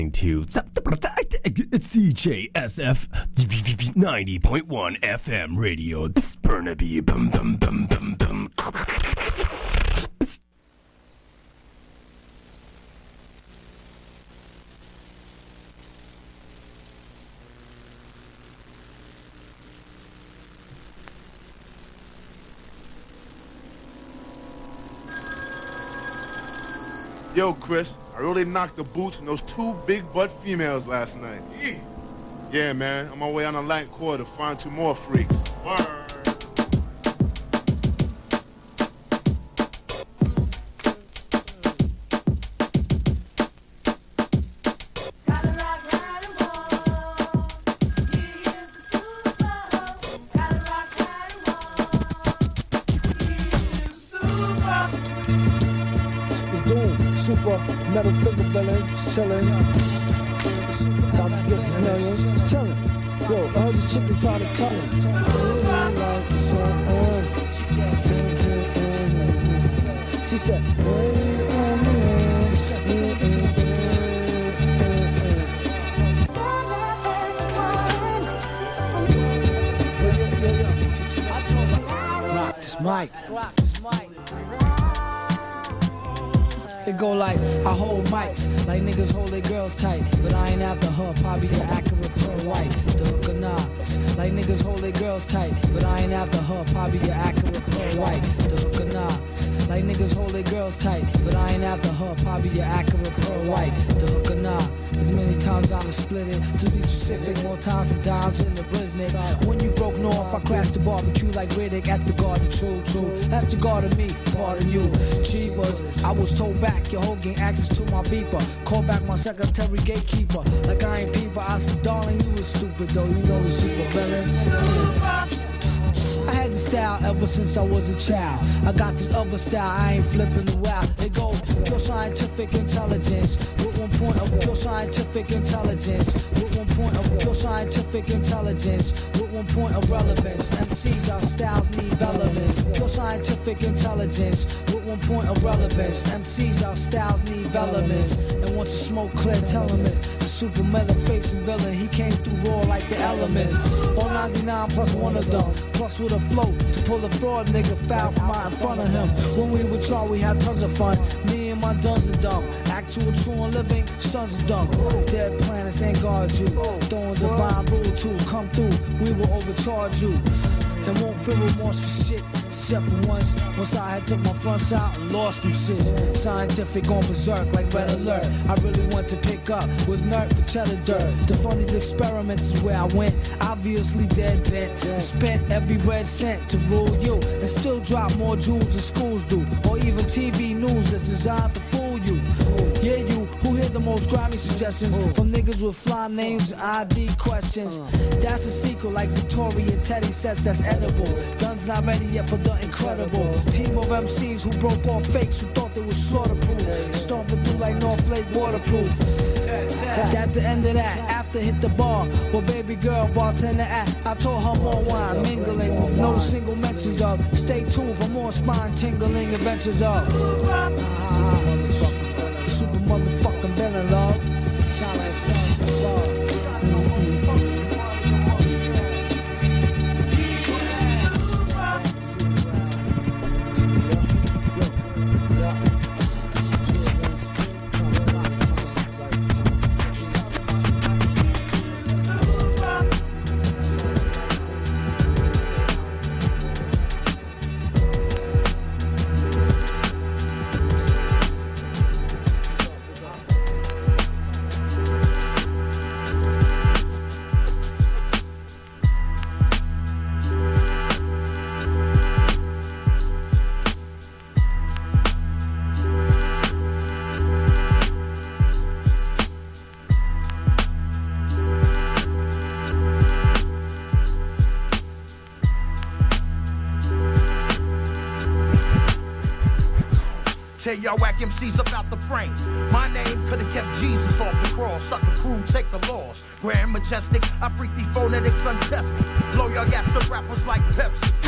To CJSF 90.1 FM radio. Burnaby. Bum, bum, bum, bum, bum. Yo, Chris, I really knocked the boots on those 2 big butt females last night. Jeez. Yeah, man, on my way on the light core to find 2 more freaks. Word. Metal finger villain, chillin'. About to get this million, chillin'. Yo, I heard the chicken try to tell us. She said, rock this mic. It go like, I hold mics, like niggas hold their girls tight, but I ain't out the hood, probably the accurate pearl white, the hook or not. Like niggas hold their girls tight, but I ain't out the hood, probably the accurate pearl white, the hook or not. Like niggas hold their girls tight, but I ain't out the hood, probably the accurate pearl white, the hook or not. As many times I done split it, to be specific, more times than dimes in the Brisnet. When you broke north, I crashed the barbecue like Riddick at the garden, true. That's the guard of me, pardon you. Cheapers, I was told back, your whole gang access to my beeper. Call back my secretary gatekeeper, like I ain't peeper. I said, darling, you was stupid though, you know the super villain. I had this style ever since I was a child. I got this other style, I ain't flipping the wow. It goes pure scientific intelligence, with 1 point of pure scientific intelligence, with 1 point of pure scientific intelligence, with 1 point of relevance. MCs, our styles need elements. Pure scientific intelligence, with 1 point of relevance. MCs, our styles need elements. And once the smoke clear, elements. Super metal facing villain, he came through raw like the elements. All 99 plus 1 of them, plus with a float to pull a fraud nigga foul from out in front of him. When we would try, we had tons of fun. Me and my duns are dumb. Actual true and living sons are dumb. Dead planets ain't guard you. Throwing divine rule tools come through, we will overcharge you. And won't feel remorse for shit. Except for once I had took my fronts out and lost some shit. Scientific on berserk like red alert. I really want to pick up was nerd for cheddar dirt. The funniest experiments is where I went. Obviously dead bent. And spent every red cent to rule you. And still drop more jewels than schools do. Or even TV news that's designed to fool you. Yeah, you who hear the most grimy suggestions from niggas with fly names and ID questions. That's a secret like Victoria Teddy says that's edible. Guns not ready yet for the incredible. Team of MCs who broke off fakes who thought they was slaughterproof. Stomping through like North Lake waterproof. At the end of that, after hit the bar, well baby girl bartender at, I told her more wine, mingling with no single mentions of. Stay tuned for more spine tingling adventures of. Super motherfucking villain, love. Shine like suns above. Tell y'all whack MCs about the frame. My name could've kept Jesus off the cross. Sucker crew, take the loss. Grand majestic, I freak these phonetics untested. Blow y'all gas to rappers like Pepsi.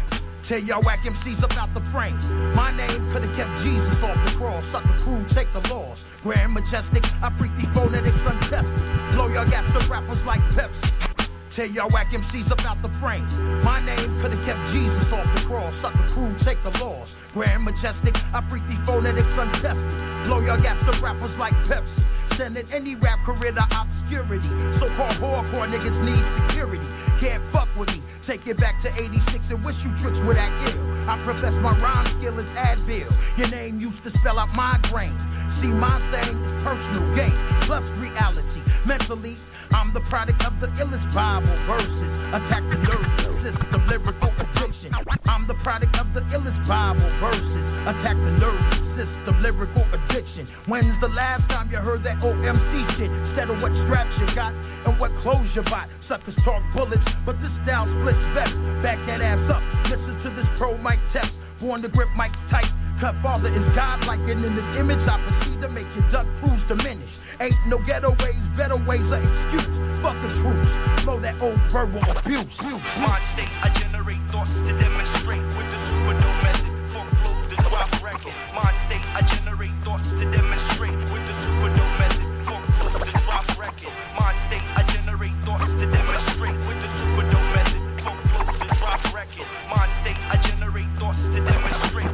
Tear y'all whack MCs up out the frame. My name could've kept Jesus off the cross. Sucker crew, take the loss. Grand Majestic, I freak these phonetics untested. Blow y'all gas the rappers like Pepsi. Tear y'all whack MCs up out the frame. My name could've kept Jesus off the cross. Sucker crew, take the loss. Grand Majestic, I freak these phonetics untested. Blow y'all gas the rappers like Pepsi. Sending any rap career to obscurity. So-called hardcore niggas need security. Can't fuck with me. Take it back to 86 and wish you tricks were that ill. I profess my rhyme skill is Advil. Your name used to spell out migraine. See, my thing is personal gain plus reality. Mentally, I'm the product of the illest Bible verses. Attack the nervous system, lyrical addiction. I'm the product of the illest Bible verses. Attack the nervous system, lyrical addiction. When's the last time you heard that OMC shit? Instead of what straps you got and what clothes you bought. Suckers talk bullets, but this style splits vests. Back that ass up, listen to this pro mic test. Born to grip mics tight. Cut father is God-like, and in his image I proceed to make your duck crews diminish. Ain't no getaways, better ways of excuse. Fuck the truce, blow that old verbal abuse. Mind state, I generate thoughts to demonstrate with the super dope method. Funk flows to drop records. Mind state, I generate thoughts to demonstrate with the super dope method. Funk flows to drop records. Mind state, I generate thoughts to demonstrate with the super dope method. Funk flows to drop records. Mind state, I generate thoughts to demonstrate.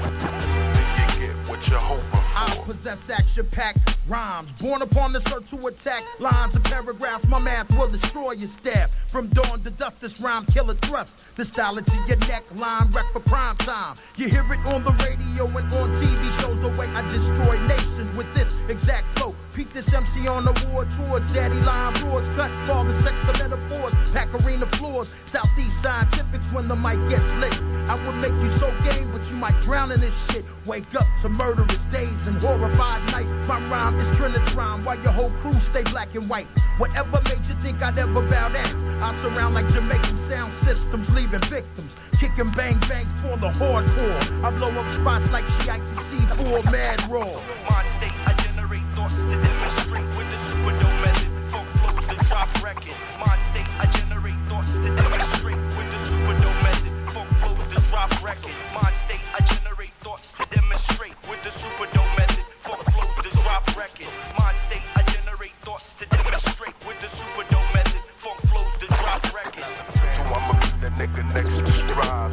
What you hoping for? I possess action-packed rhymes, born upon this earth to attack lines and paragraphs. My math will destroy your staff. From dawn to dusk, this rhyme killer thrust. The style to your neck, line wreck for prime time. You hear it on the radio and on TV shows. The way I destroy nations with this exact flow. Peep this MC on the war towards daddy line roars. Cut father sex the metaphors. Pack arena floors. Southeast scientifics when the mic gets lit. I would make you so game, but you might drown in this shit. Wake up to murderous days and horrified nights. My rhyme is Trinitron while your whole crew stay black and white. Whatever made you think I'd ever bow down? I surround like Jamaican sound systems, leaving victims. Kicking bang bangs for the hardcore. I blow up spots like Shiites and C4 mad raw. Mind state, I generate thoughts to demonstrate with the super dope method. Funk flows to drop records. Mind state, I generate thoughts to demonstrate with the super dope method. Funk flows to drop records. Mind state, I generate thoughts to demonstrate with the super dope method. Funk flows to drop records. Mind state, I generate thoughts to demonstrate with the super dope method. Funk flows to drop records. So I'ma be the nigga next to strive.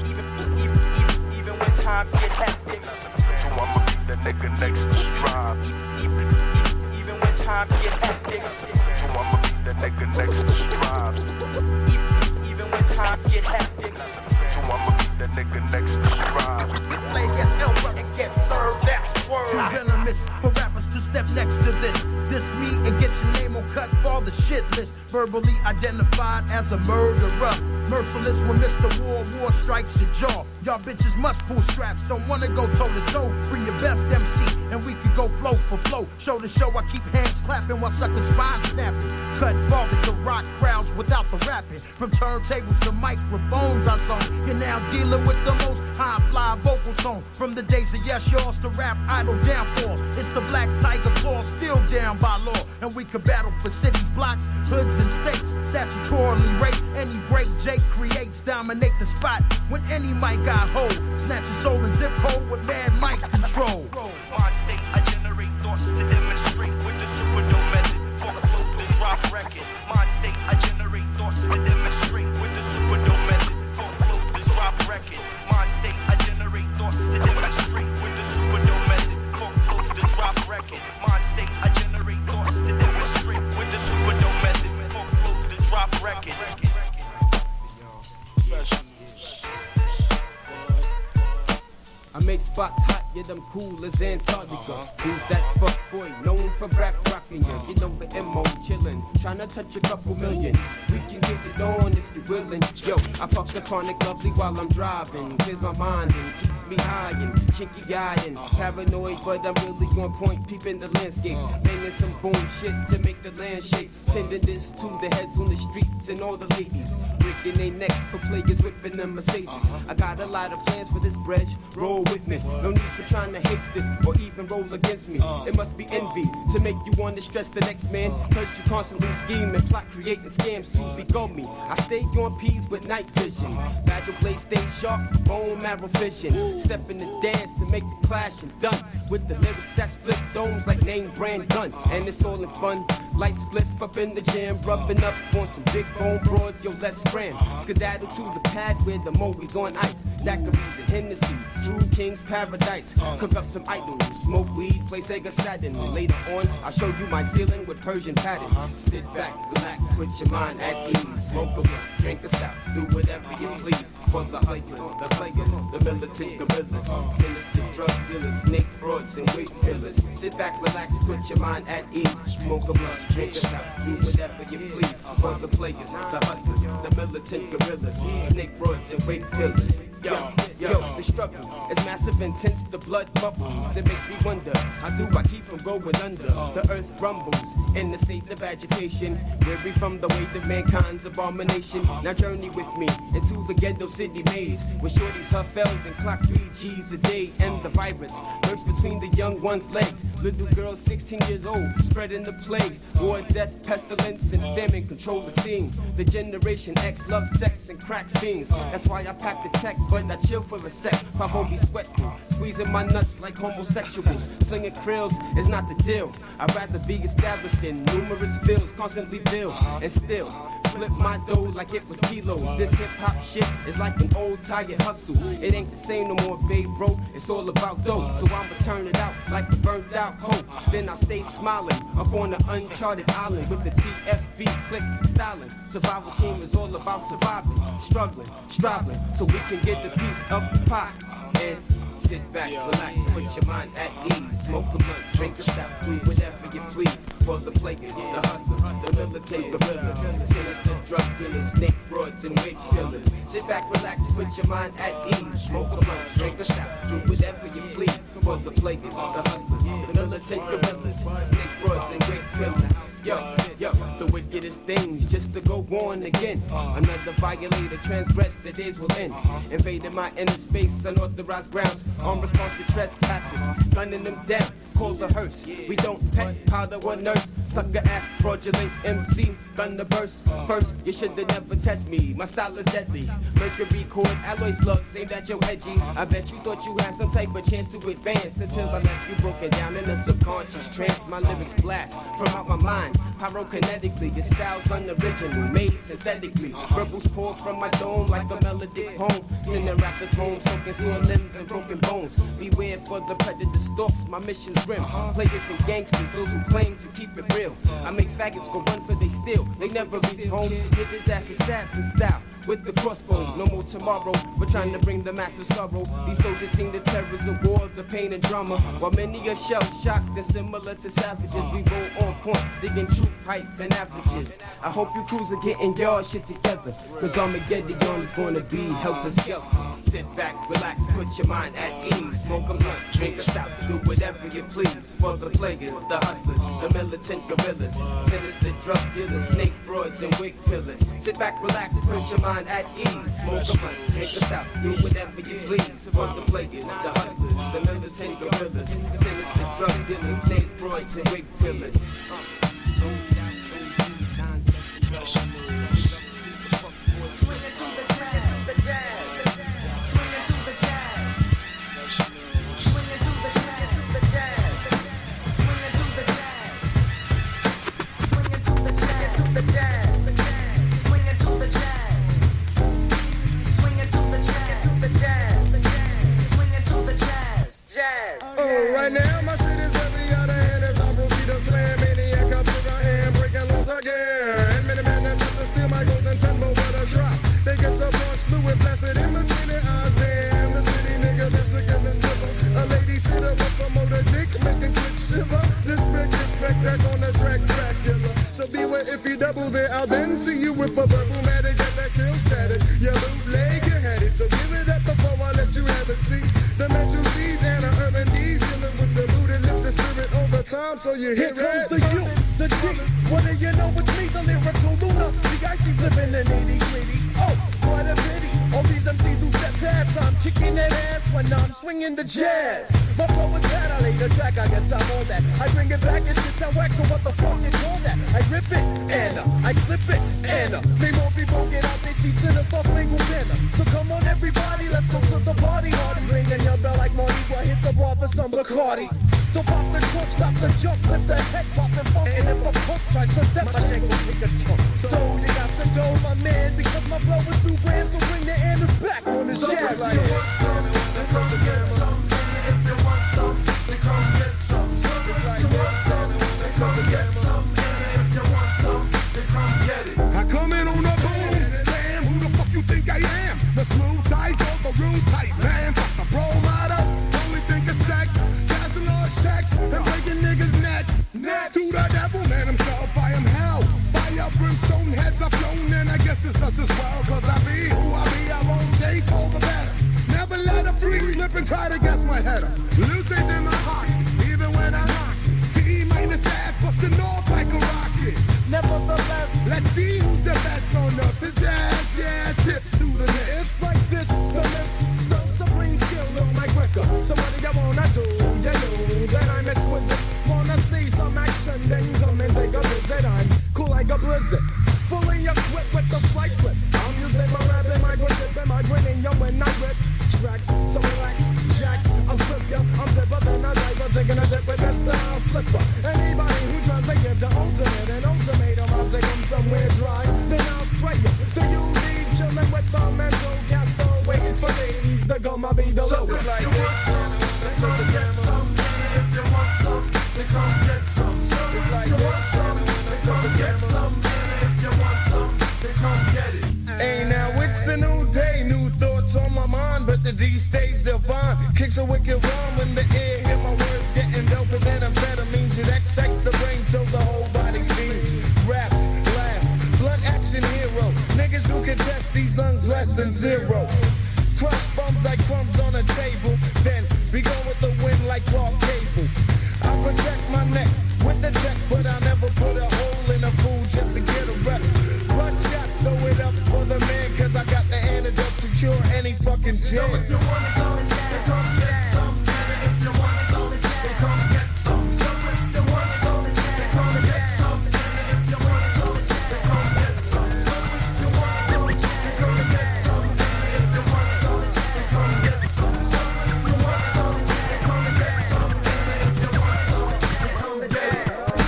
Even when times get hectic. So I'ma be the nigga next to strive. Even when times get hectic. So I'ma be the nigga next to strive. Even when times get hectic. So I'ma be the nigga next to strive. Play against L brothers get served, that's word. Too venomous for rappers to step next to this. Diss me and get your name on cut for the shit list. Verbally identified as a murderer. Merciless when Mr. War strikes your jaw. Y'all bitches must pull straps, don't wanna go toe to toe. Bring your best MC and we could go flow for flow. Show to show, I keep hands clapping while suckers spine snapping. Cut father to rock crowds without the rapping. From turntables to microphones I zone. You're now dealing with the most high fly vocal tone. From the days of yes y'all's to rap idle downfalls. It's the black tiger claw still down by law. And we could battle for cities, blocks, hoods and states. Statutorily rape any break Jake creates. Dominate the spot when any mic got hold. Snatch your soul and zip code with mad mic control. Mind state, I generate thoughts to demonstrate with the super dope method. Funk flows to drop records. Mind state, I generate thoughts to demonstrate with the super dope method. Funk flows to drop records. Mind state, I generate thoughts to demonstrate with the super dope method. Funk flows to drop records. Mind state, I generate thoughts to demonstrate with the super dope method. Funk flows to drop records. I make spots hot, yeah, them cool as Antarctica. Who's that fuck boy known for rap rocking ya? You know the MO chillin', tryna touch a couple million. We can get it on if you're willin'. Yo, I puff the chronic lovely while I'm driving. Clears my mind and keeps me high and chinky-eyed and paranoid, but I'm really on point, peeping the landscape, banging some boom shit to make the land shake, sending this to the heads on the streets and all the ladies, breaking their necks for players whipping them Mercedes. I got a lot of plans for this bridge, roll with me, no need for trying to hate this or even roll against me. It must be envy to make you want to stress the next man, cause you constantly scheme and plot creating scams to begone me. I stay on P's with night vision, battle blade stay sharp for bone marrow vision, step in the dance to make the clash and done with the lyrics that split domes like name brand gun, and it's all in fun. Lights spliff up in the jam, rubbing up on some big bone broads, yo let's scram, skedaddle to the pad where the moe's on ice, daiquiris and Hennessy, true king's paradise, cook up some idols, smoke weed, play Sega Saturn, and later on I'll show you my ceiling with Persian patterns. Sit back, relax, put your mind at ease, smoke a blunt, drink a stout, do whatever you please, for the hustlers, the players, the militant gorillas, sinister drug dealers, snake frauds and weight killers. Sit back, relax, put your mind at ease, smoke a blunt, drink a stout, do whatever you please, for the players, the hustlers, the militant gorillas, snake frauds and weight killers. Yo, the struggle is massive, intense, the blood bubbles. It makes me wonder, how do I keep from going under? The earth rumbles in the state of agitation, weary from the weight of mankind's abomination. Now journey with me into the ghetto city maze, where shorties her fells and clock 3 G's a day, and the virus lurks between the young one's legs. Little girls 16 years old, spreading the plague, war, death, pestilence, and famine control the scene. The generation X loves sex and crack fiends. That's why I pack the tech, but I chill for a sec. I won't be sweatful, squeezing my nuts like homosexuals. Slinging krills is not the deal. I'd rather be established in numerous fields, constantly build and still flip my dough like it was kilos. This hip-hop shit is like an old tired hustle. It ain't the same no more, babe, bro. It's all about dough. So I'ma turn it out like a burnt out hoe. Then I'll stay smiling up on the uncharted island with the TFB click styling. Survival team is all about surviving, struggling, striving, so we can get the piece of the pie. And sit back, relax, put your mind at ease. Smoke a blunt, drink a stout, do whatever you please. For the players, the hustlers, the militant gorillas, sinister drug dealers, snake frauds and weight killers. Sit back, relax, put your mind at ease. Smoke a blunt, drink a stout, do whatever you please. For the players, the hustlers, the militant gorillas, snake frauds and weight killers. Yo, the wickedest things just to go on again. Another violator transgressed, the days will end. Invaded my inner space, unauthorized grounds. On response to trespassers, gunning them down. Call the hearse. We don't pet, powder or nurse. Sucker ass, fraudulent MC, thunder burst. First, you should have never test me. My style is deadly. Mercury cord, alloy slugs, aimed at your edgy. I bet you thought you had some type of chance to advance until I left you broken down in a subconscious trance. My lyrics blast from out my mind. Pyrokinetically, your style's unoriginal, made synthetically. Rebels pour from my dome like a melodic poem. Sending rappers home, soaking sore limbs and broken bones. Beware for the predator stalks, my mission's grim. Players and gangsters, those who claim to keep it real. I make faggots go run for they steal. They never reach home. Hit his ass assassin style with the crossbow. No more tomorrow for trying to bring the massive sorrow. These soldiers sing the terrors of war, the pain and drama. While many are shell-shocked and similar to savages, we roll on point, digging truth heights and averages. I hope you crews are getting your shit together, cause Armageddon is gonna be helter-skelter. Sit back, relax, put your mind at ease. Smoke a blunt, drink a stout, do whatever you please. For the players, the hustlers, the militant gorillas, sinister drug dealers, snake frauds and wig killers. Sit back, relax, put your mind at ease. Smoke a blunt, drink a stout, do whatever you please. For the players, the hustlers, the militant gorillas, sinister drug dealers, snake frauds and wig killers. Right now, my shit is heavy out of hand as I proceed to slam maniac up to the hand, breaking loose again. And many men that just steal my golden tempo with a drop. They get the launch fluid blasted in between their eyes. Damn, the city nigga bitch looking the slipper. A lady sit up with a motor dick, making quick shiver. This big is spectacle on the track killer. So beware if you double there, I'll then see you with a verbal matic at that kill static. Your bootleg, you had it, so give it up before I let you have it. See, the rhyme, so you Here hear it. comes the U, the D. What do you know? It's me, the lyrical Luna. The icy flipping the nitty-gritty. Oh, what a pity. All these MCs who step past, I'm kicking that ass when I'm swinging the jazz. My flow is bad, I lay the track, I guess I'm on that. I bring it back, it shit sound whack, so what the fuck you call that? I rip it, and I flip it, and may more people get out their seats in a soft lingual manner. So come on everybody, let's go to the party, party. Ringing your bell like Marty, I hit the bar for some Bacardi. So pop the trunk, stop the jump, let the head pop and funk. And if a punk tries to step, my shank will take a chunk. So you got to go, my man, because my flow is too grand. So bring the Anders back on this jazz. Like, you want some, then come get some. If you want some, then come get some. Like, you want some, then come get some. If you want some, then come get it. I come in on the boom, damn, who the fuck you think I am? The smooth type, the room type, man. Fuck the bro motto, only think of sex, passing all checks, and breaking niggas' necks. To the devil, man himself, I am hell. Fire, brimstone, heads up flown, and I guess it's just as well, cause I be who I be, I won't take all the better. Never let a freak slip and try to guess my header. Loose days in my pocket, even when I rock. T minus ass, busting off like a rocket. Nevertheless, let's see who's the best on the pizzazz. Yeah, tips to the next. It's like this, the list of supreme skill of my quicker. So what do you wanna do? You know that I'm exquisite. Wanna see some action, then come and take a visit. I'm cool like a blizzard, fully equipped with the flight flip. I'm using my rap and my grip and my grinning, yo, when I rip tracks. So relax, Jack, I'll flip ya. I'm dipper than a diver, taking a dip with Mr. Flipper. Anybody who tries to give the ultimate an ultimatum, I'll take them somewhere dry, then I'll spray ya. The UD's chillin' with the mental castaways for days. The gum, I'll be the so lowest. Like, you want some, then come get some. If you want some, then come get some. So if like you want some, then come get some. If you want some, then come get it. Hey, now it's a new day, new thoughts on my mind, but the D stays divine. Kicks a wicked rhyme when the ear hear my words getting doper than amphetamines. It XX the brain till the whole body beats. Raps, laughs, blunt action hero. Niggas who can test these lungs less than zero. Crush bums like crumbs on a table, then we go with the wind like Clark Cable. I protect my neck with the tech, but I never put a hole in a fool just to get a rep. Blood shots, throw it up for the man, cause I got the antidote to cure any fucking jam. So if you want some, then come get some. If you want some, then come get some. So if you want some, then come get some. If you want some, then come get some. So if you want some, then come get some. If you want some, then come get some. So if you want some, then come get some. If you want some, then come get it.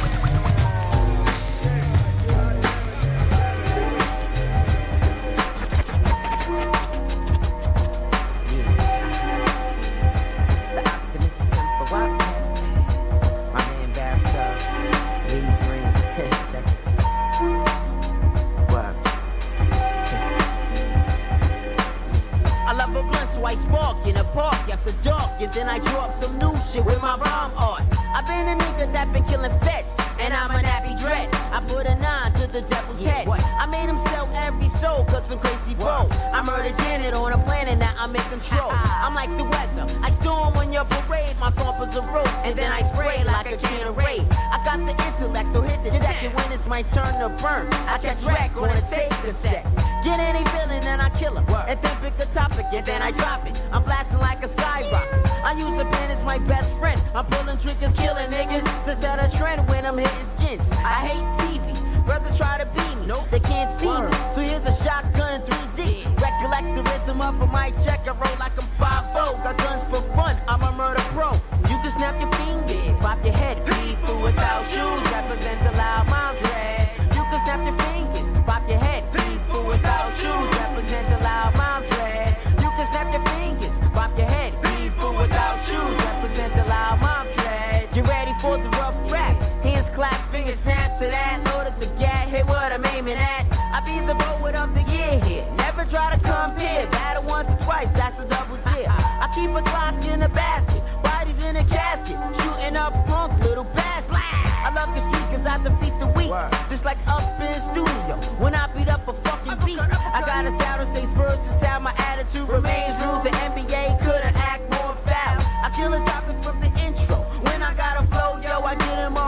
I spark in a park after dark, and then I draw up some new shit with my rhyme art. I've been a nigga that been killing feds, and I'm an happy dread. I put a 9 to the devil's head. I made him sell every soul, cause I'm crazy bro. I murdered Janet on a planet, now I'm in control. I'm like the weather, I storm on your parade. My thumpers a rope, and then I spray like a can of raid. I got the intellect, so hit the deck, and when it's my turn to burn, I catch wreck on a tape cassette. Get any villain and I kill him, and then pick a topic, and then I drop it. I'm blasting like a skyrocket. I use a pen as my best friend. I'm pulling triggers, killing niggas. This at a trend when I'm hitting skins. I hate TV. Brothers try to beat me, they can't see me. So here's a shotgun in 3D. Recollect the rhythm of a mic check. I roll like I'm 5'0". Got guns for fun, I'm a murder pro. You can snap your fingers, pop your head. People without shoes represent the loud mom dread. You can snap your fingers, pop your head. People without shoes represent the loud mom dread. You can snap your fingers, pop your head. People without shoes represent the loud mom dread. You ready for the rough rap? Hands clap, fingers snap to that. Load up the gat, hit what I'm aiming at. I be the poet of the year here. Never try to compare. Battle once or twice, that's a double dip. I keep a Glock in a basket, bodies in a casket, shooting up punk little bastards. I love the street cause I defeat the weak, just like up in the studio when I beat up a fucking beat. I got a sound that stays versatile, my attitude remains rude. The NBA couldn't act more foul. I kill a topic from the intro. When I got a flow, yo, I get him all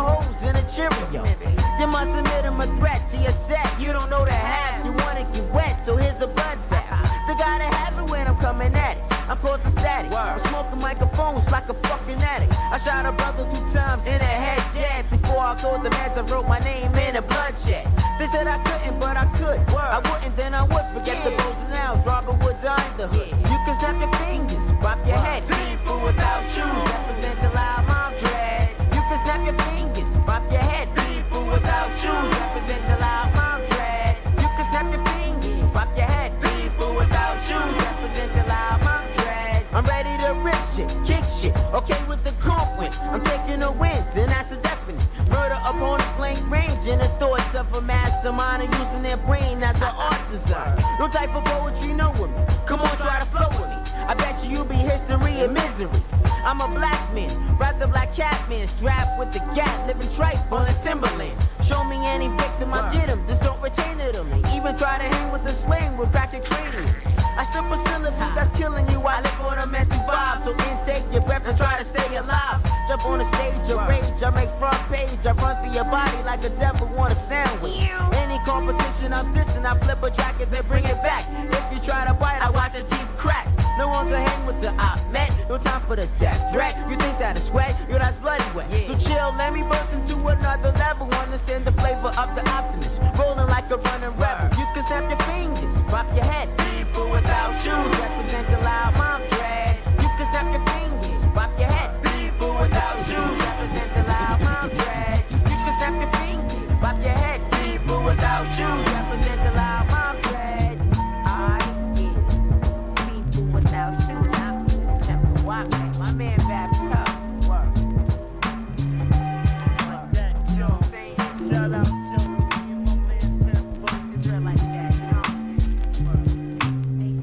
Cheerio. You must admit him a threat to your set. You don't know the half, you wanna get wet, so here's a bloodbath. The guy that have it when I'm coming at it. I'm causing static. I'm smoking microphones like a fucking addict. I shot a brother 2 times in the head dead. Before I called the meds, I wrote my name in a bloodshed. They said I couldn't, but I could. I wouldn't, then I would. Forget the bows and outs. Robin Wood died in the hood. You can snap your fingers, bop your head. People without shoes represent the loud mom dread. You can snap your fingers, bop your head. People without shoes represent the loud mom dread. You can snap your fingers, bop your head. People without shoes represent the loud mom dread. I'm ready to rip shit, kick shit. Okay with the comp win. I'm taking the wins, and that's a definite. Murder upon a blank range, and the thoughts of a mastermind and using their brain as an art design. No type of poetry, know with me. Come on, try to flow with me. I bet you'll be history and misery. I'm a black man, rather black cat man, strapped with the gat, living tripe on his Timberland. Show me any victim, I get him, just don't retain it to me. Even try to hang with the sling with bracket cranium. I strip a syllable that's killing you. I live on a mental vibe, so intake your breath and try to stay alive. Jump on the stage of rage, I make front page. I run through your body like a devil want a sandwich. Any competition I'm dissing, I flip a track and then bring it back. If you try to bite, I watch your teeth crack. No one can hang with the op, man. No time for the death threat. You think that it's wet? Yo, that's bloody wet. So chill, let me burst into another level. Understand the flavor of the optimist. Rolling like a running rebel. You can snap your fingers, pop your head. People without shoes represent the loud mom dread. You can snap your fingers, pop your head. People without shoes represent the loud mom dread. You can snap your fingers, pop your head. People without shoes represent the loud mom dread. I get people without shoes. I'm just temple walking. My man Babs Hubbs. Work. Like that, you know what I'm saying? Shout out, Joe. My man Temple is real like that. You know what I'm saying?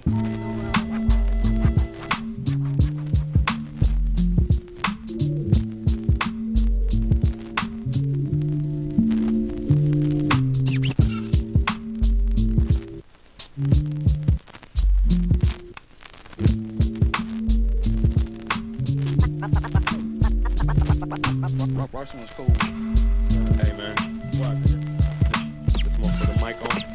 Russian was cool. Hey man, this more for the mic on.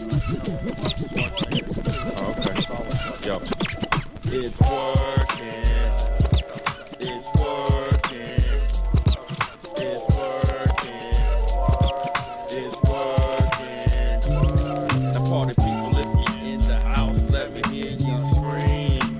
Oh, okay. Yo, it's working. It's working. It's working. It's working. The party people, if you're in the house, let me hear you scream.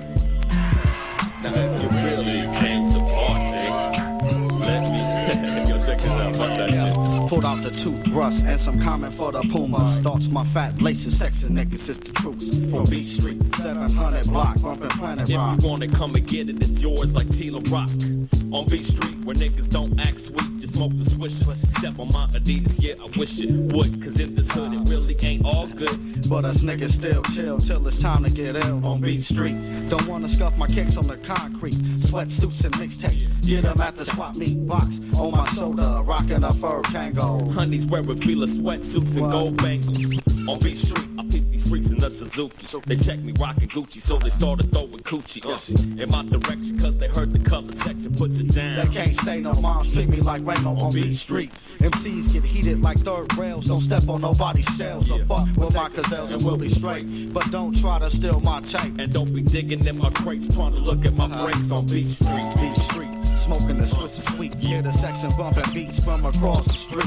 Now if you really came to party, let me. Yo, check this out. Watch that shit. Pulled out the toothbrush and some comment for the Puma. Starts my fat laces, sexy niggas is the truth. From Beach Street, 700 block, bumpin' Planet Rock. If you want it, come and get it. It's yours like Tila Rock. On Beach Street, where niggas don't act sweet, just smoke the swishers. Step on my Adidas, yeah, I wish it would. Cause in this hood, it really ain't all good. But us niggas still chill till it's time to get ill on Beach Street. Don't wanna scuff my kicks on the concrete. Sweatsuits and mixtapes, get them at the swap meet box. On my soda, rockin' a fur tango. Honeys wearing Fila sweatsuits and gold bangles. On Beach Street, I peep these freaks in the Suzuki. They check me rockin' Gucci, so they started throwing coochie in my direction, cause they heard the color section puts it down. They can't stay no moms, treat me like Rainbow on Beach Street. MCs get heated like third rails, don't step on nobody's shells. So fuck with my gazelles and we'll be straight. But don't try to steal my tape. And don't be digging in my crates, trying to look at my brakes on Beach Street. Beach Street, smoking the Swiss is sweet. Hear the section bumping beats from across the street.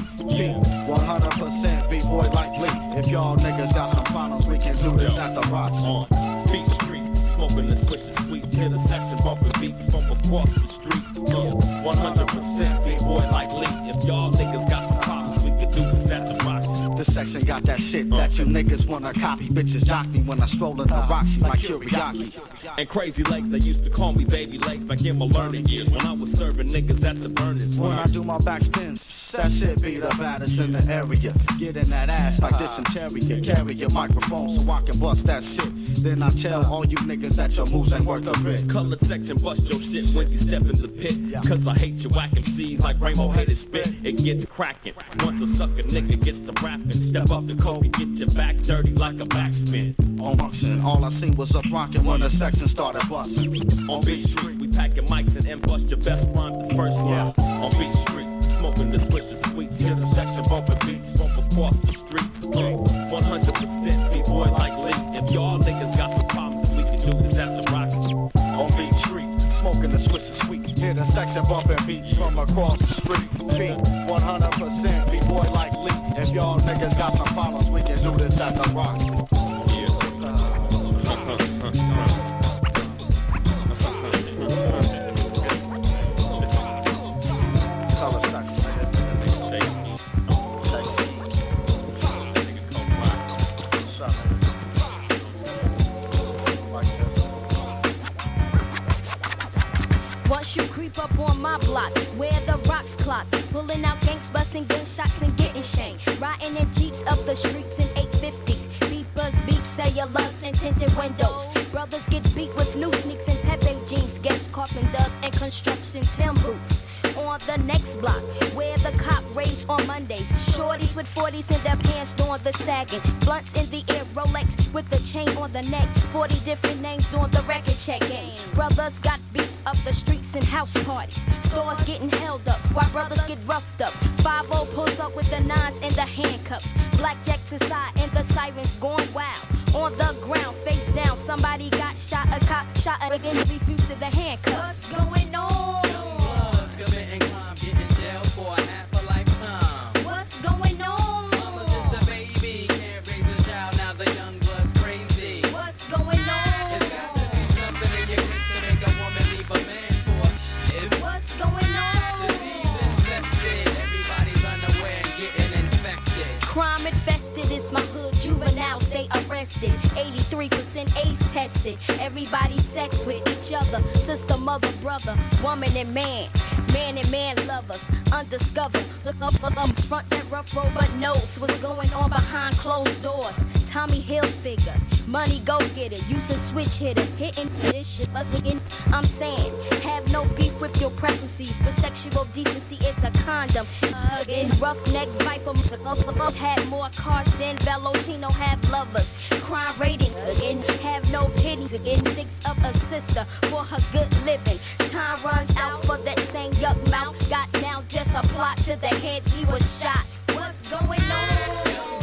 100% B-boy like Lee. If y'all niggas got some finals, we can do this at the Rocks. On Beach Street, smoking the Swiss is sweet. Hear the section bumping beats from across the street. 100% B-boy like Lee. If y'all niggas got some problems, we can do this at the Rocks. This section got that shit that you niggas wanna copy. Bitches jock me when I stroll in the Roxy like Kiriaki. And crazy legs, they used to call me baby legs back in my learning years when I was serving niggas at the burning. When I do my back spins, that shit be the baddest in the area. Get in that ass like dysentery. Carry your microphone so I can bust that shit. Then I tell all you niggas that your moves ain't worth a bit. Colored section, bust your shit when you step in the pit. Cause I hate your whack MCs like Rainbow hated spit. It gets cracking once a sucker nigga gets to rapping. Step up the coke and get your back dirty like a backspin. On function, all I seen was up rockin' when the section started bustin'. On Beach Street, we packing mics and bust your best rhyme the first one. On Beach Street, smoking the swisher sweets. Hear the section bumping beats from across the street. 100% B-boy like Lee. If y'all niggas got some problems, then we can do this at the Roxy on Beat Street. Smoking the swisher sweet. Hear the section bumping beats from across the street. 100% B-boy like Lee. If y'all niggas got some problems, we can do this at the Roxy. Once you creep up on my block, where the rocks clock, pulling out gangs, busting gunshots and getting shanked, riding in jeeps up the streets in 850s, beepers, beep, cellulars and tinted windows. Brothers get beat with new sneaks and Pepe jeans, guest carpenters and construction tim boots. On the next block, where the cop raids on Mondays, shorties with 40s in their pants doing the sagging, blunts in the air, Rolex with the chain on the neck, 40 different names doing the record checking. Brothers got beat up the streets and house parties, stores getting held up while brothers get roughed up. 5-0 pulls up with the nines and the handcuffs, blackjacks inside and the sirens going wild. On the ground, face down, somebody got shot, a cop shot again, refused to the handcuffs. What's going on? Committing crime, getting jail for half a lifetime. What's going on? Mama's just a baby, can't raise a child, now the young blood's crazy. What's going on? It's got to be something in your kids to make a woman leave a man for. What's going on? Disease infested, everybody's unaware and getting infected. Crime infested is my hood, juvenile stay arrested. 83% AIDS tested, everybody sex with each other. Sister, mother, brother, woman and man. Man and man lovers, undiscovered. Look up for them, front that rough road but knows what's going on behind closed doors. Tommy Hilfiger, money go getter, use a switch hitter, hitting this shit, buzzing. I'm saying, have no beef with your preferences, but sexual decency is a condom. Again, roughneck vipers, had more cars than Valentino have lovers. Crime ratings again, have no pity again. Sticks up a sister for her good living. Time runs out for that same yuck mouth. Got now just a plot to the head, he was shot. What's going on?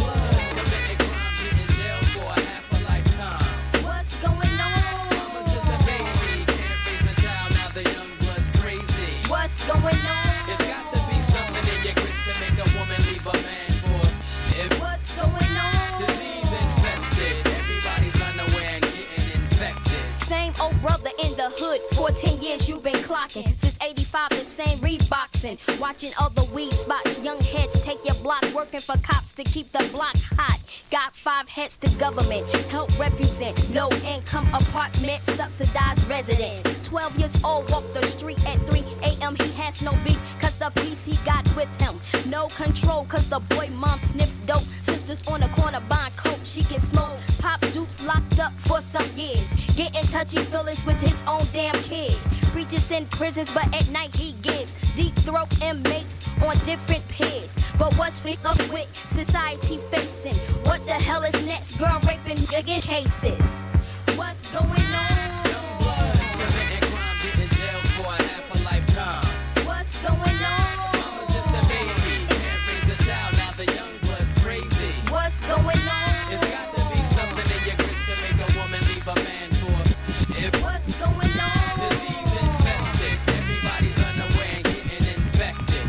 What's going on? Mama's just a baby, can't raise a child, now the young blood's crazy. What's going on? It's got to be something in your kids to make a woman leave a man for. What's going on? Disease infested, everybody's unaware and getting infected. Same old brother in the hood, 14 years you've been clocking. Since 85, the same reboxing. Watching other weed spots, young heads take your block. Working for cops to keep the block hot. Got 5 heads to government, help represent. No income apartment, subsidized residence. 12 years old, walk the street at 3 a.m. He has no beef, cause the peace he got with him. No control, cause the boy mom sniffed dope. Sisters on the corner buying coke, she can smoke. Pop Duke's locked up for some years. Getting touchy feelings with his own damn kids. Preaches in prisons, but at night he gives deep throat inmates on different peers. But what's up with society facing? What the hell is next? Girl raping nigga cases. What's going on? Young bloods committing crime, getting jail for half a lifetime. What's going on? Mama's just a baby, can't raise a child, now the young blood's crazy. What's going on? It's got to be something in your kids to make a woman leave a man for. What's going on? Disease infested, everybody's unaware and getting infected.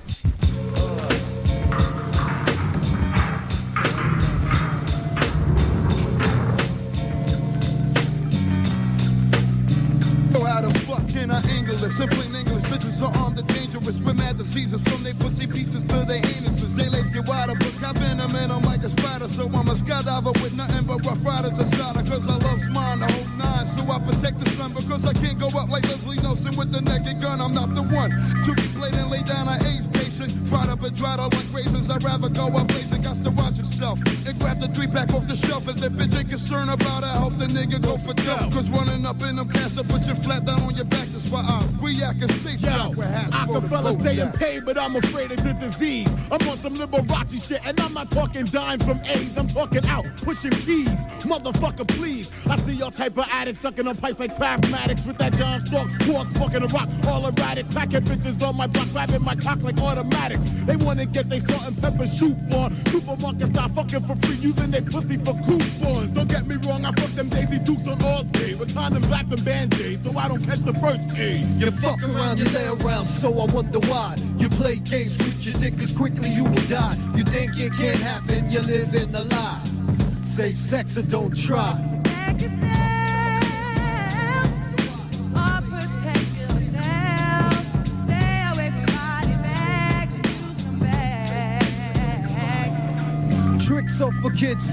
How the fuck can I angle it? Simple in English, bitches are armed and dangerous. With mad diseases from their pussy pieces to their anuses. They legs get wider, but got venom in them like a spider. So I'm a skydiver with nothing but rough riders inside her. Cause I love mine, the whole nine. So I protect the sun because I can't go out like Leslie Nelson with the naked gun. I'm not the one to be played and lay down an AIDS patient. Fried up and dried out like raisins. I'd rather go out blazing. Got to watch yourself and grab the 3-pack off the shelf. If that bitch ain't concerned about her health, the nigga go for death. Cause running up in them cancer put you flat down on your back. That's why I react and stay shot. I can fellas stay in pain, but I'm afraid of the disease. I'm on some Liberace shit, and I'm not talking dime from AIDS. I'm talking out, pushing keys. Motherfucker, please. I see your type of addict sucking on pipes like Craftmatics with that John Stark. Walks fucking a rock, all erratic. Cracking bitches on my block, grabbing my cock like automatic. automatics. They wanna get they salt and pepper shoot on. Supermarkets start fucking for free, using their pussy for coupons. Don't get me wrong, I fuck them Daisy Dukes on all day, but condom black and band-aids, so I don't catch the first AIDS. You fuck around, you lay around, so I wonder why. You play games with your dick, cause quickly you will die. You think it can't happen, you live in a lie. Safe sex or don't try. Tricks off for kids